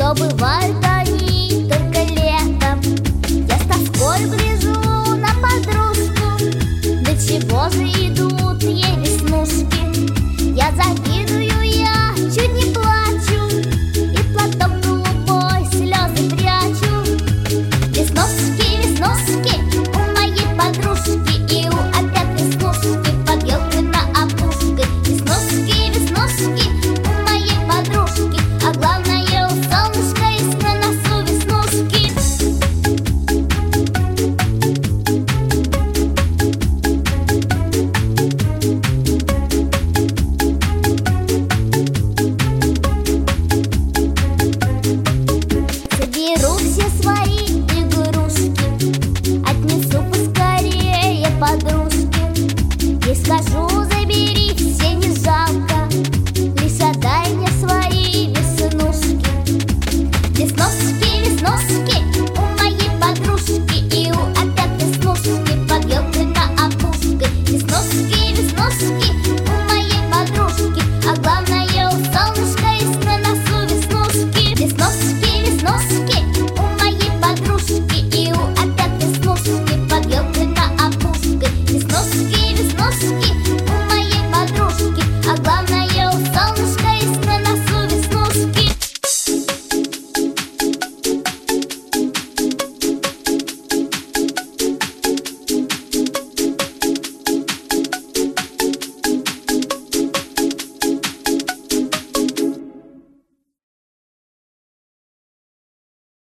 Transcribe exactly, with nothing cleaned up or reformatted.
Но бывают они только летом. Я с тоской гляжу на подружку. До чего же идут ей веснушки? Я завидую, я чуть не плачу, и платок голубой слезы прячу. Веснушки, веснушки у моей подружки, и у опять веснушки под елкой на опушке. Веснушки, веснушки у моей подружки, а главное у солнышка есть на носу веснушки. Соберу